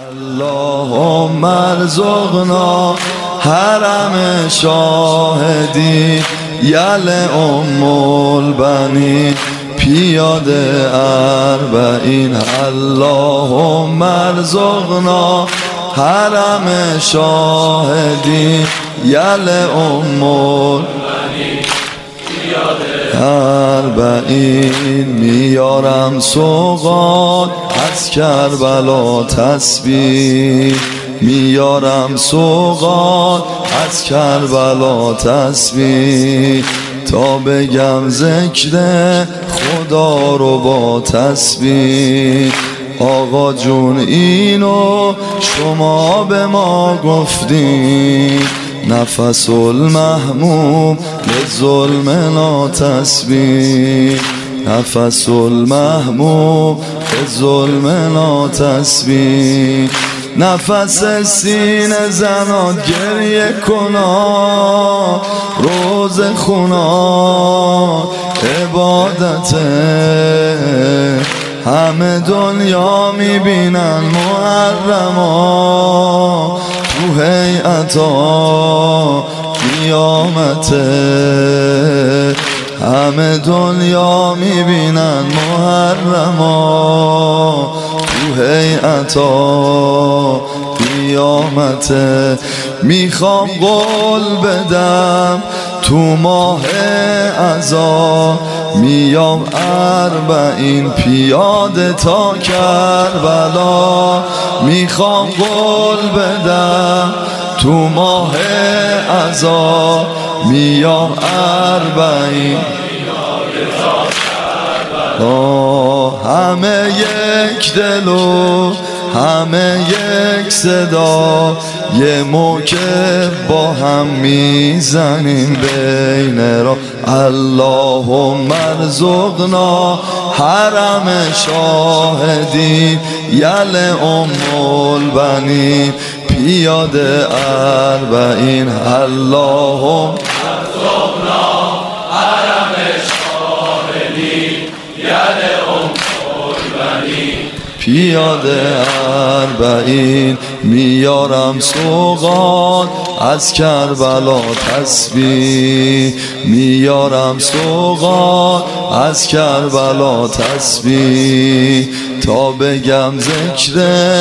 اللهم ارزقنا حرم شاهدی یل ام البنین پیاده اربعین. اللهم ارزقنا حرم شاهدی یل ام البنین اربعین. میارم سوغات از کربلا تسبیح، میارم سوغات از کربلا تسبیح، تا بگم ذکر خدا رو با تسبیح. آقا جون اینو شما به ما گفتین، نفس المحموم به ظلم ناتسبیح، نفس المحموم به ظلم ناتسبیح. نفس سینه زنات گریه کنا، روز خونات عبادته، همه دنیا میبینن محرما، تو هیئتا قیامته، همه دنیا میبینن محرما، تو هیئتا قیامته. میخوام قول بدم تو ماه عزا، میام اربعین پیاده تا کربلا. میخوام قول بدم تو ماه عزا، میام اربعین پیاده تا کربلا. همه یک دل و همه یک صدا، یه موکب با هم میزنیم بین را. اللهم ارزقنا حرم شاهدی یل ام البنین پیاده اربعین. اللهم ارزقنا حرم شاهدی یل ام البنین پیاده اربعین. میارم سوغات از کربلا تسبیح، میارم سوغات از کربلا تسبیح، تا بگم ذکر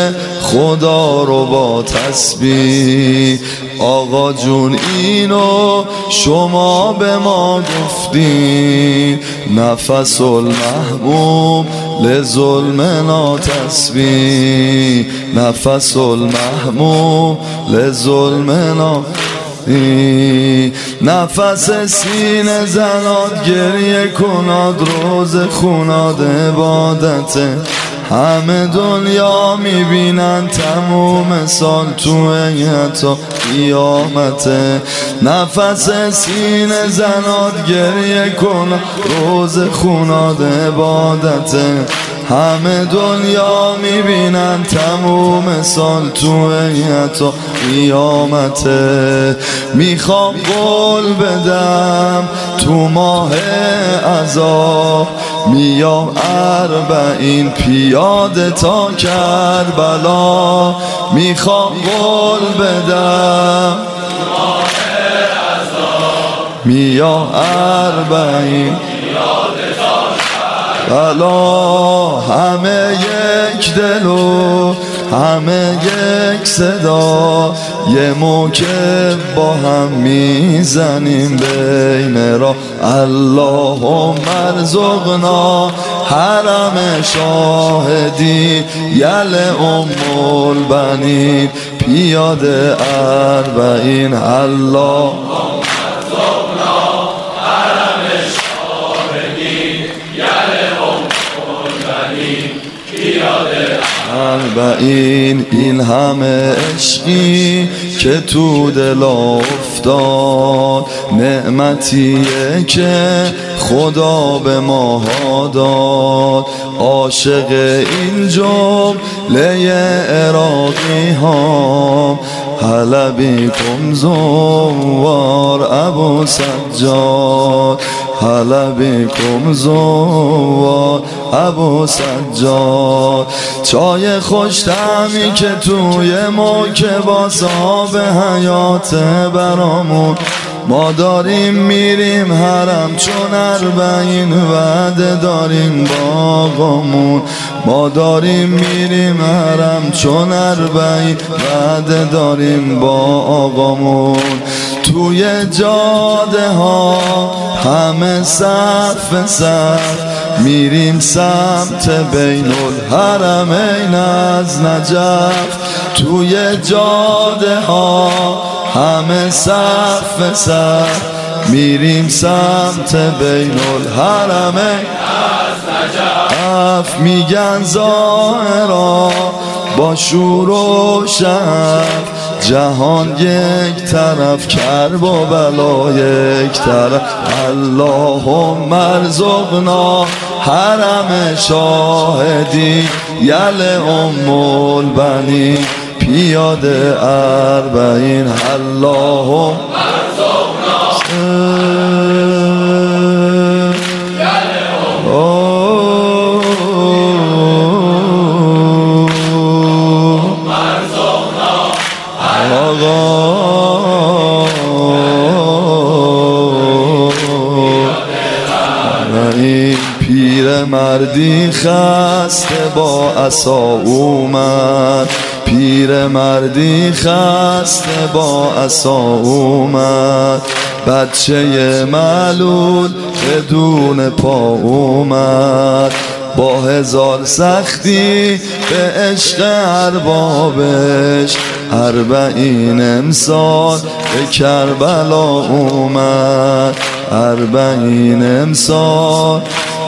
خدا رو با تسبیح. آقا جون اینو شما به ما گفتین، نفس المحموم لظلم ناتسبیح، نفس المحموم لظلم ناتسبیح. نفس سینه زنات گریه کناد، روز خوناد عبادته، همه دنیا میبینن تموم سال تو هیئتا قیامته. نفس سینه زنات گریه کن، روز خوناد عبادته، همه دنیا میبینن تموم سال تو هیئتا قیامته. میخوام قول بدم تو ماه عزا، میام اربعین پیاده تا کربلا. میخوام قول بدم میام اربعین پیاده تا کربلا. همه یک دل و همه یک صدا، یه موکب با هم میزنیم بین را. اللهم ارزقنا حرم شاهدی یل ام البنین پیاده اربعین. اللهم ارزقنا حرم شاهدی یل ام البنین پیاده اربعین. این همه عشقی که تو دل افتاد، نعمتیه که خدا به ما داد. عاشق این جمله عراقی ها حلبی کم زوار ابو سجاد، حلبی کم زوار ابو سجاد. چای خوش طعمی که توی موکباس آب حیات برامون، ما داریم میریم حرم چون 40 وعده داریم با آقامون. ما داریم میریم حرم چون 40 وعده داریم با آقامون. توی جاده ها همه صف صف میریم سمت بین الحرمین از نجف. توی جاده ها همه صف صف میریم سمت بین الحرمین از نجف. میگن ظاهرا با شور و شف جهان یک طرف، کرب و بلا یک طرف. اللهم ارزقنا حرم شاهدی یل ام البنین پیاده 40. اللهم ارزقنا این پیر مردی خسته با عصا اومد، پیر مردی خسته با عصا اومد. بچه معلول بدون پا اومد، با 1000 سختی به عشق اربابش 40 امسال به کربلا اومد. 40 امسال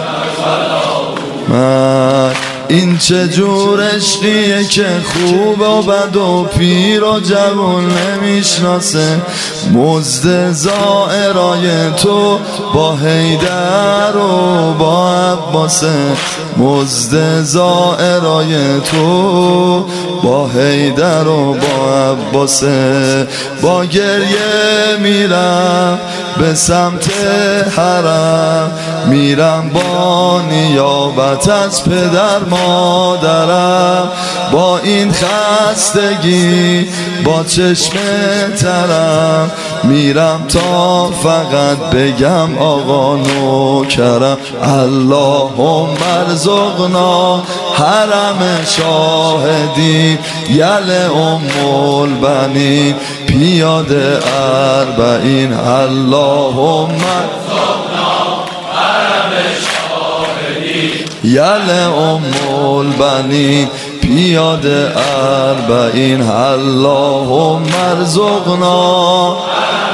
من این چه جور عشقیه که خوب و بد و پیر و جوون نمیشناسه. مزد زائرای تو با حیدر و با عباسه، مزد زائرای تو با حیدر و با عباسه. با گریه میرم به سمت حرم، میرم با نیابت از پدر مادرم. با این خستگی با چشم ترم میرم تا فقط بگم آقا نوکرم. اللهم ارزقنا حرم شاهدی یل ام البنین پیاده 40. اللهم ارزقنا حرم شاهدی یل ام البنین پیاده 40. اللهم ارزقنا